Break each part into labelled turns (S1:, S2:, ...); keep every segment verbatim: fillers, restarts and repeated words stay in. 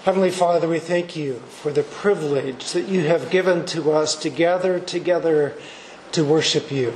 S1: Heavenly Father, we thank you for the privilege that you have given to us to gather together to worship you.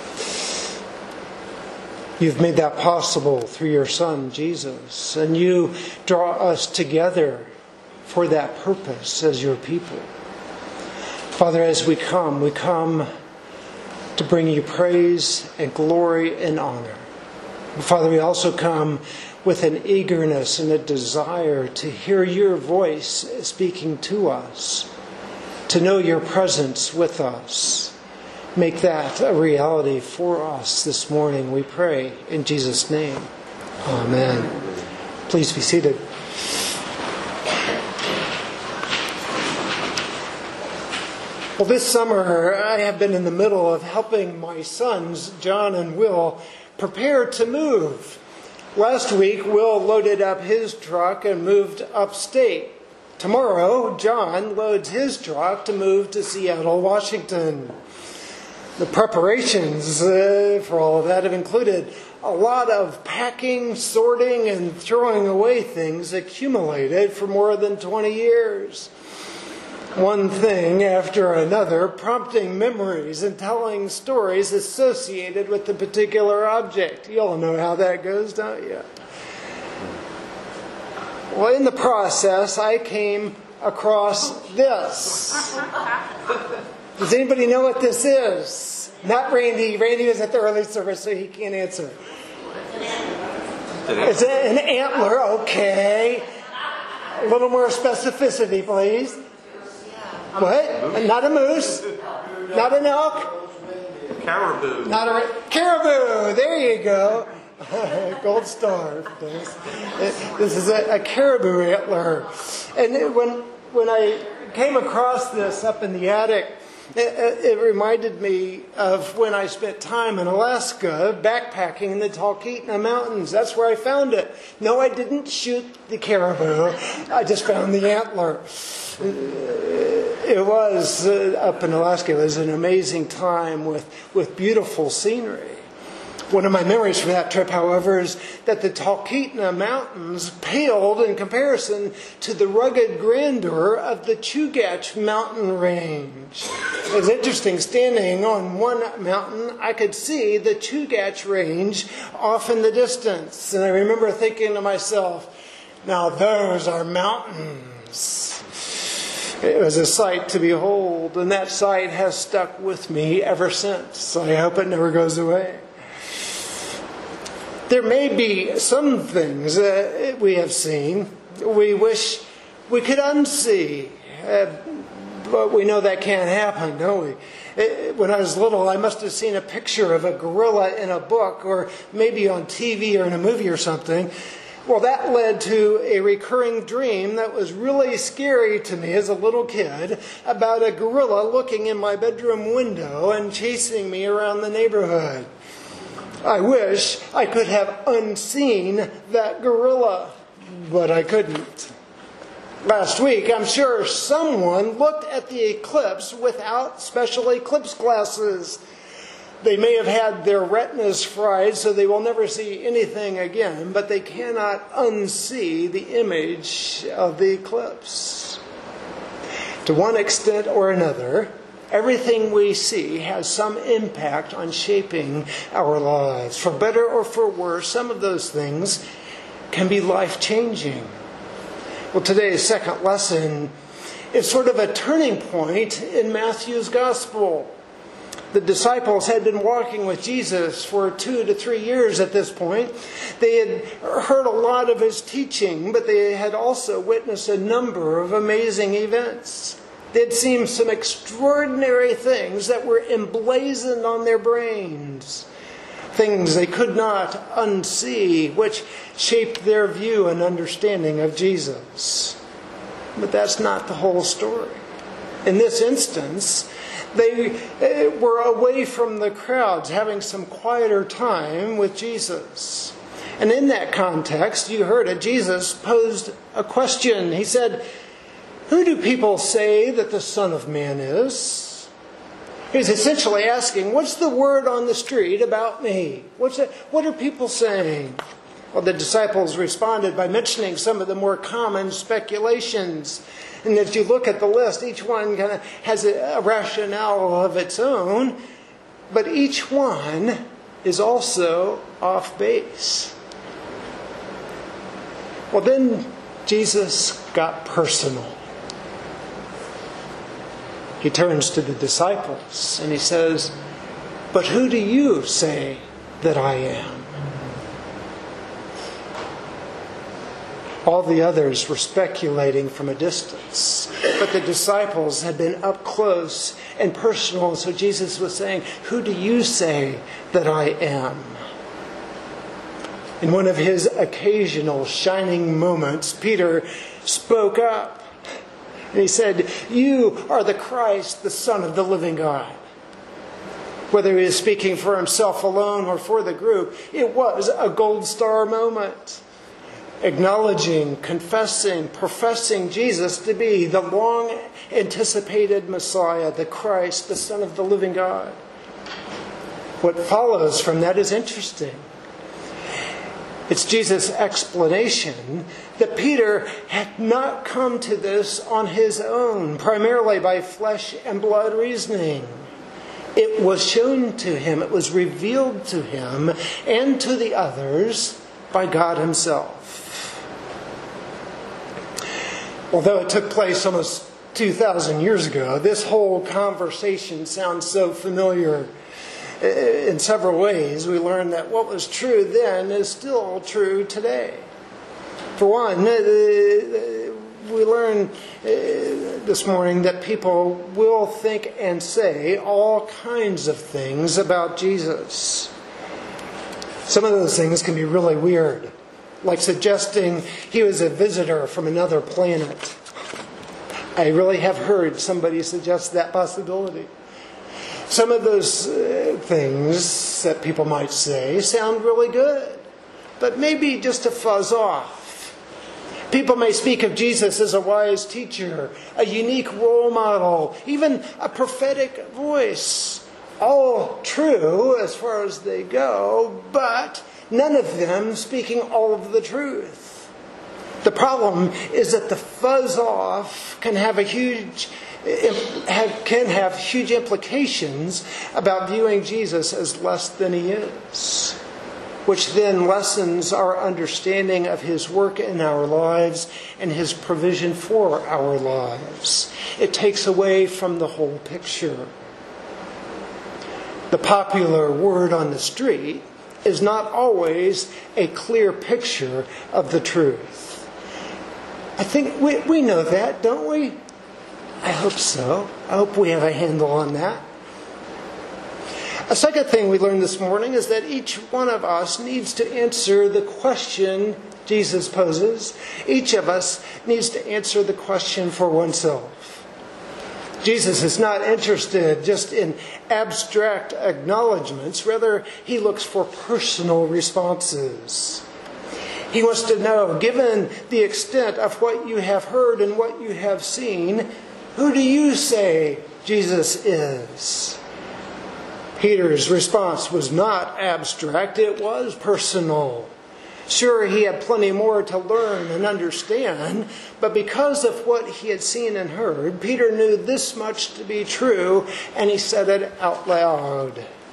S1: You've made that possible through your Son, Jesus, and you draw us together for that purpose as your people. Father, as we come, we come to bring you praise and glory and honor. Father, we also come with an eagerness and a desire to hear your voice speaking to us, to know your presence with us. Make that a reality for us this morning, we pray, in Jesus' name. Amen. Please be seated. Well, this summer I have been in the middle of helping my sons, John and Will, prepare to move. Last week, Will loaded up his truck and moved upstate. Tomorrow, John loads his truck to move to Seattle, Washington. The preparations uh, for all of that have included a lot of packing, sorting, and throwing away things accumulated for more than twenty years. One thing after another, prompting memories and telling stories associated with the particular object. You all know how that goes, don't you? Well, in the process, I came across this. Does anybody know what this is? Not Randy. Randy was at the early service, so he can't answer. Is it an antler? Okay. A little more specificity, please. What? Not a moose. Not an elk.
S2: Caribou.
S1: Not a caribou. There you go. Gold star. This is a, a caribou antler. And when when I came across this up in the attic, it, it reminded me of when I spent time in Alaska backpacking in the Talkeetna Mountains. That's where I found it. No, I didn't shoot the caribou. I just found the antler. It was, uh, up in Alaska, it was an amazing time with, with beautiful scenery. One of my memories from that trip, however, is that the Talkeetna Mountains paled in comparison to the rugged grandeur of the Chugach mountain range. It was interesting, standing on one mountain, I could see the Chugach range off in the distance. And I remember thinking to myself, now those are mountains. It was a sight to behold, and that sight has stuck with me ever since. I hope it never goes away. There may be some things uh, we have seen we wish we could unsee, uh, but we know that can't happen, don't we? It, when I was little, I must have seen a picture of a gorilla in a book, or maybe on T V or in a movie or something. Well, that led to a recurring dream that was really scary to me as a little kid about a gorilla looking in my bedroom window and chasing me around the neighborhood. I wish I could have unseen that gorilla, but I couldn't. Last week, I'm sure someone looked at the eclipse without special eclipse glasses. They may have had their retinas fried, so they will never see anything again, but they cannot unsee the image of the eclipse. To one extent or another, everything we see has some impact on shaping our lives. For better or for worse, some of those things can be life-changing. Well, today's second lesson is sort of a turning point in Matthew's Gospel. The disciples had been walking with Jesus for two to three years at this point. They had heard a lot of his teaching, but they had also witnessed a number of amazing events. They had seen some extraordinary things that were emblazoned on their brains. Things they could not unsee, which shaped their view and understanding of Jesus. But that's not the whole story. In this instance, they were away from the crowds, having some quieter time with Jesus. And in that context, you heard it, Jesus posed a question. He said, "Who do people say that the Son of Man is?" He's essentially asking, what's the word on the street about me? What's it, what are people saying? Well, the disciples responded by mentioning some of the more common speculations. And if you look at the list, each one kind of has a rationale of its own, but each one is also off base. Well, then Jesus got personal. He turns to the disciples and he says, "But who do you say that I am?" All the others were speculating from a distance, but the disciples had been up close and personal. So Jesus was saying, "Who do you say that I am?" In one of his occasional shining moments, Peter spoke up. And he said, "You are the Christ, the Son of the living God." Whether he is speaking for himself alone or for the group, it was a gold star moment. Acknowledging, confessing, professing Jesus to be the long anticipated Messiah, the Christ, the Son of the living God. What follows from that is interesting. It's Jesus' explanation that Peter had not come to this on his own, primarily by flesh and blood reasoning. It was shown to him, it was revealed to him and to the others by God himself. Although it took place almost two thousand years ago, this whole conversation sounds so familiar. In several ways, we learn that what was true then is still true today. For one, we learn this morning that people will think and say all kinds of things about Jesus. Some of those things can be really weird, like suggesting he was a visitor from another planet. I really have heard somebody suggest that possibility. Some of those uh, things that people might say sound really good, but maybe just a fuzz off. People may speak of Jesus as a wise teacher, a unique role model, even a prophetic voice. All true as far as they go, but none of them speaking all of the truth. The problem is that the fuzz off can have a huge can have huge implications about viewing Jesus as less than he is, which then lessens our understanding of his work in our lives and his provision for our lives. It takes away from the whole picture. The popular word on the street is not always a clear picture of the truth. I think we, we know that, don't we? I hope so. I hope we have a handle on that. A second thing we learned this morning is that each one of us needs to answer the question Jesus poses. Each of us needs to answer the question for oneself. Jesus is not interested just in abstract acknowledgments. Rather, he looks for personal responses. He wants to know, given the extent of what you have heard and what you have seen, who do you say Jesus is? Peter's response was not abstract, it was personal. Sure, he had plenty more to learn and understand, but because of what he had seen and heard, Peter knew this much to be true, and he said it out loud.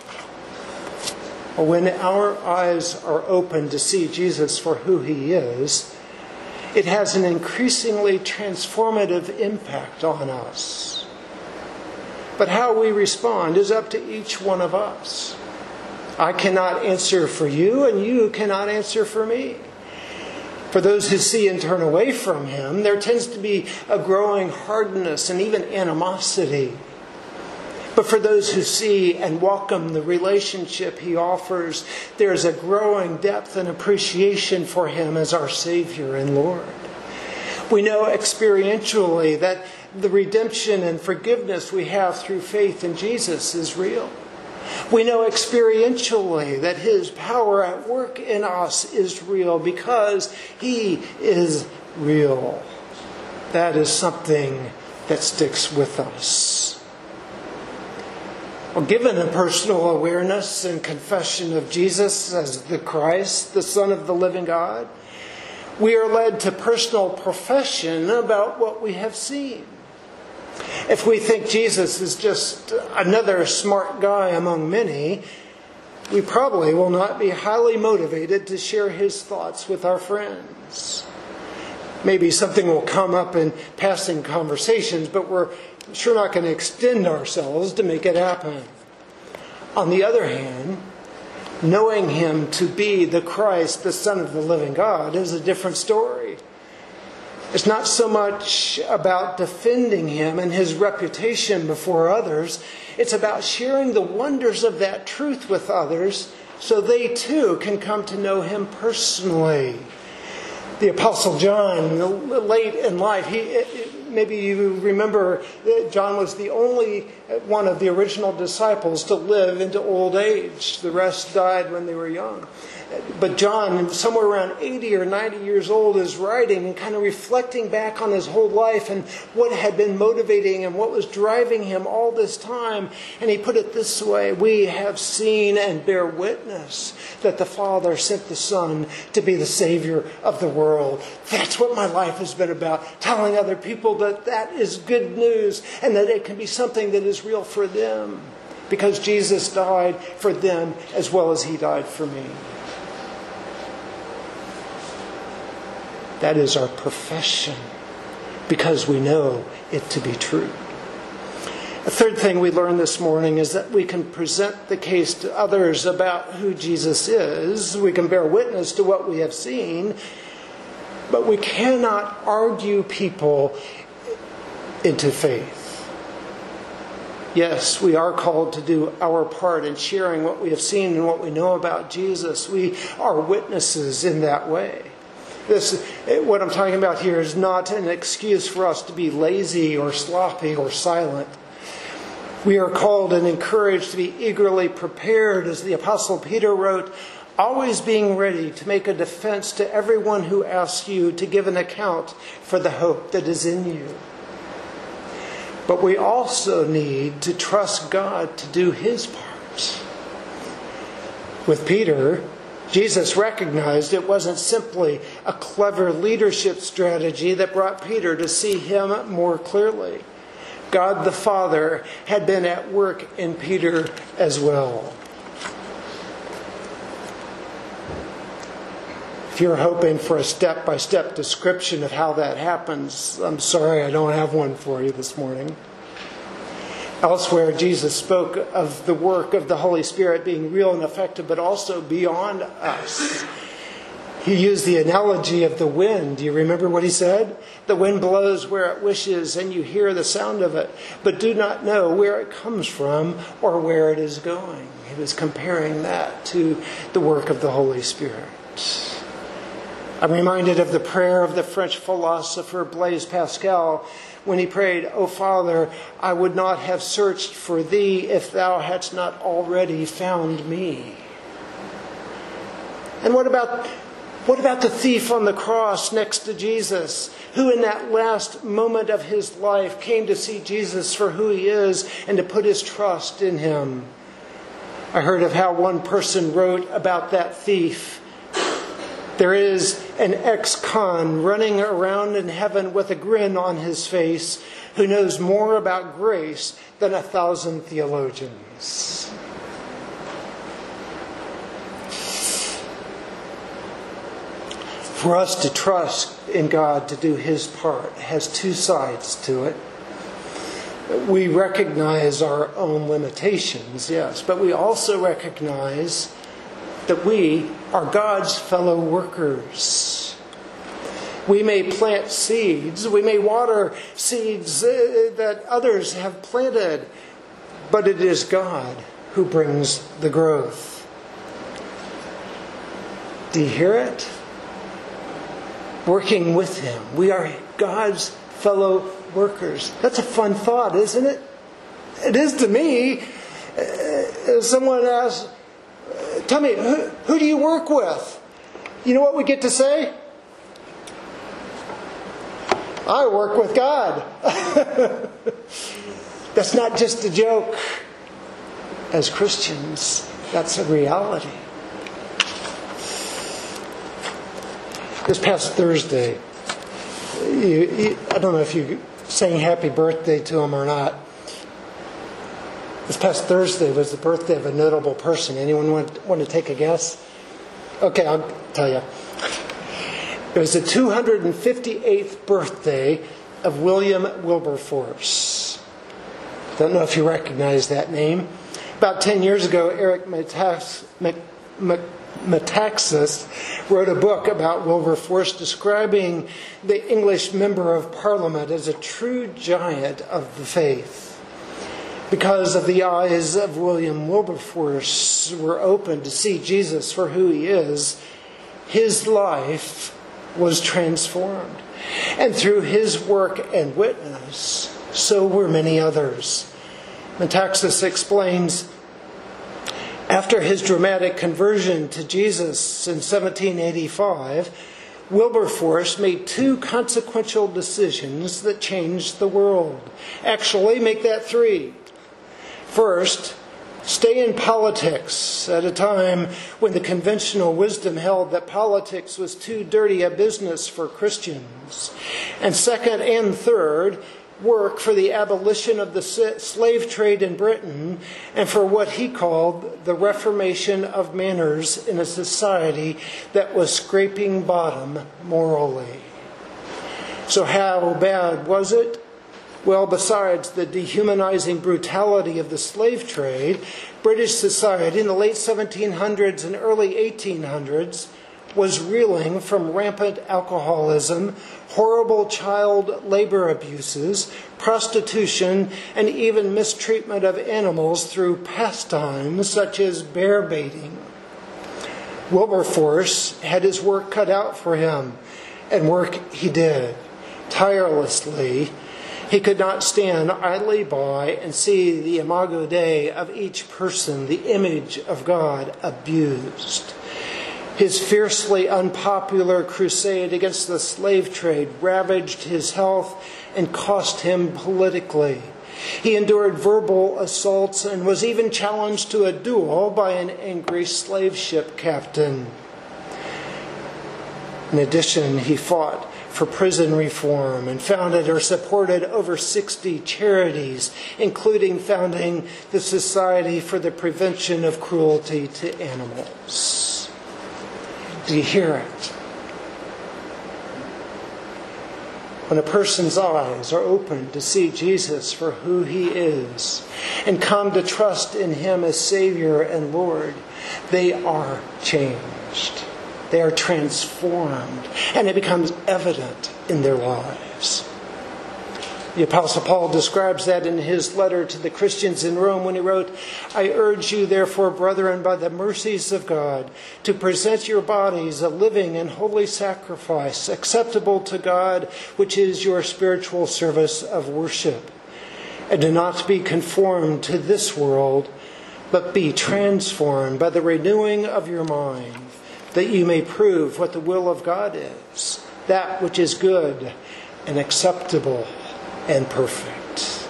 S1: When our eyes are open to see Jesus for who he is, it has an increasingly transformative impact on us. But how we respond is up to each one of us. I cannot answer for you, and you cannot answer for me. For those who see and turn away from him, there tends to be a growing hardness and even animosity. But for those who see and welcome the relationship he offers, there is a growing depth and appreciation for him as our Savior and Lord. We know experientially that the redemption and forgiveness we have through faith in Jesus is real. We know experientially that his power at work in us is real because he is real. That is something that sticks with us. Well, given a personal awareness and confession of Jesus as the Christ, the Son of the living God, we are led to personal profession about what we have seen. If we think Jesus is just another smart guy among many, we probably will not be highly motivated to share his thoughts with our friends. Maybe something will come up in passing conversations, but we're sure not going to extend ourselves to make it happen. On the other hand, knowing him to be the Christ, the Son of the living God, is a different story. It's not so much about defending him and his reputation before others. It's about sharing the wonders of that truth with others so they too can come to know him personally. The Apostle John, late in life, he, maybe you remember that John was the only one of the original disciples to live into old age. The rest died when they were young. But John, somewhere around eighty or ninety years old, is writing and kind of reflecting back on his whole life and what had been motivating him, what was driving him all this time. And he put it this way: we have seen and bear witness that the Father sent the Son to be the Savior of the world. That's what my life has been about, telling other people that that is good news and that it can be something that is real for them, because Jesus died for them as well as he died for me. That is our profession, because we know it to be true. A third thing we learned this morning is that we can present the case to others about who Jesus is. We can bear witness to what we have seen, but we cannot argue people into faith. Yes, we are called to do our part in sharing what we have seen and what we know about Jesus. We are witnesses in that way. This, what I'm talking about here is not an excuse for us to be lazy or sloppy or silent. We are called and encouraged to be eagerly prepared, as the Apostle Peter wrote, always being ready to make a defense to everyone who asks you to give an account for the hope that is in you. But we also need to trust God to do his part. With Peter, Jesus recognized it wasn't simply a clever leadership strategy that brought Peter to see him more clearly. God the Father had been at work in Peter as well. If you're hoping for a step-by-step description of how that happens, I'm sorry I don't have one for you this morning. Elsewhere, Jesus spoke of the work of the Holy Spirit being real and effective, but also beyond us. He used the analogy of the wind. Do you remember what he said? The wind blows where it wishes, and you hear the sound of it, but do not know where it comes from or where it is going. He was comparing that to the work of the Holy Spirit. I'm reminded of the prayer of the French philosopher Blaise Pascal when he prayed, "O Father, I would not have searched for thee if thou hadst not already found me." And what about what about the thief on the cross next to Jesus, who in that last moment of his life came to see Jesus for who he is and to put his trust in him? I heard of how one person wrote about that thief. There is an ex-con running around in heaven with a grin on his face who knows more about grace than a thousand theologians. For us to trust in God to do his part has two sides to it. We recognize our own limitations, yes, but we also recognize that we are God's fellow workers. We may plant seeds, we may water seeds that others have planted, but it is God who brings the growth. Do you hear it? Working with him. We are God's fellow workers. That's a fun thought, isn't it? It is to me. Someone asks, tell me, who, who do you work with? You know what we get to say? I work with God. That's not just a joke. as Christians, that's a reality. This past Thursday, you, you, I don't know if you sang happy birthday to him or not. This past Thursday was the birthday of a notable person. Anyone want, want to take a guess? Okay, I'll tell you. It was the two hundred fifty-eighth birthday of William Wilberforce. Don't know if you recognize that name. About ten years ago, Eric Metaxas wrote a book about Wilberforce, describing the English Member of Parliament as a true giant of the faith. Because of the eyes of William Wilberforce were open to see Jesus for who he is, his life was transformed. And through his work and witness, so were many others. Metaxas explains, after his dramatic conversion to Jesus in seventeen eighty-five, Wilberforce made two consequential decisions that changed the world. Actually, make that three. First, stay in politics at a time when the conventional wisdom held that politics was too dirty a business for Christians. And second and third, work for the abolition of the slave trade in Britain and for what he called the reformation of manners in a society that was scraping bottom morally. So how bad was it? Well, besides the dehumanizing brutality of the slave trade, British society in the late seventeen hundreds and early eighteen hundreds was reeling from rampant alcoholism, horrible child labor abuses, prostitution, and even mistreatment of animals through pastimes such as bear baiting. Wilberforce had his work cut out for him, and work he did, tirelessly. He could not stand idly by and see the imago Dei of each person, the image of God, abused. His fiercely unpopular crusade against the slave trade ravaged his health and cost him politically. He endured verbal assaults and was even challenged to a duel by an angry slave ship captain. In addition, he fought for prison reform and founded or supported over sixty charities, including founding the Society for the Prevention of Cruelty to Animals. Do you hear it? When a person's eyes are open to see Jesus for who he is and come to trust in him as Savior and Lord, they are changed. They are transformed, and it becomes evident in their lives. The Apostle Paul describes that in his letter to the Christians in Rome when he wrote, I urge you, therefore, brethren, by the mercies of God, to present your bodies a living and holy sacrifice, acceptable to God, which is your spiritual service of worship. And do not be conformed to this world, but be transformed by the renewing of your mind, that you may prove what the will of God is, that which is good and acceptable and perfect.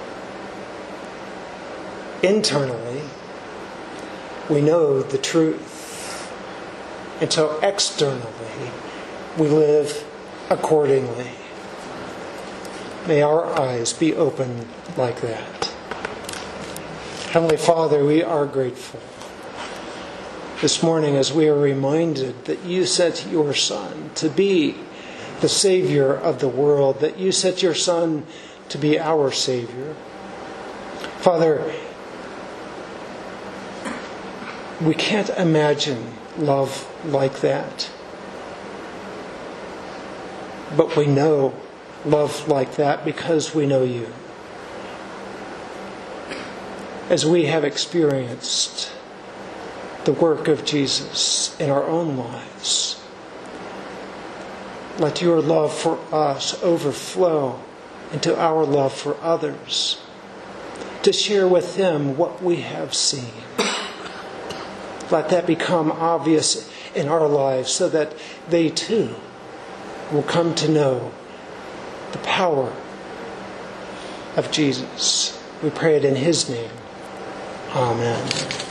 S1: Internally, we know the truth, and so externally, we live accordingly. May our eyes be open like that. Heavenly Father, we are grateful this morning as we are reminded that you sent your Son to be the Savior of the world, that you sent your Son to be our Savior. Father, we can't imagine love like that. But we know love like that because we know you. As we have experienced the work of Jesus in our own lives, let your love for us overflow into our love for others, to share with them what we have seen. Let that become obvious in our lives so that they too will come to know the power of Jesus. We pray it in his name. Amen.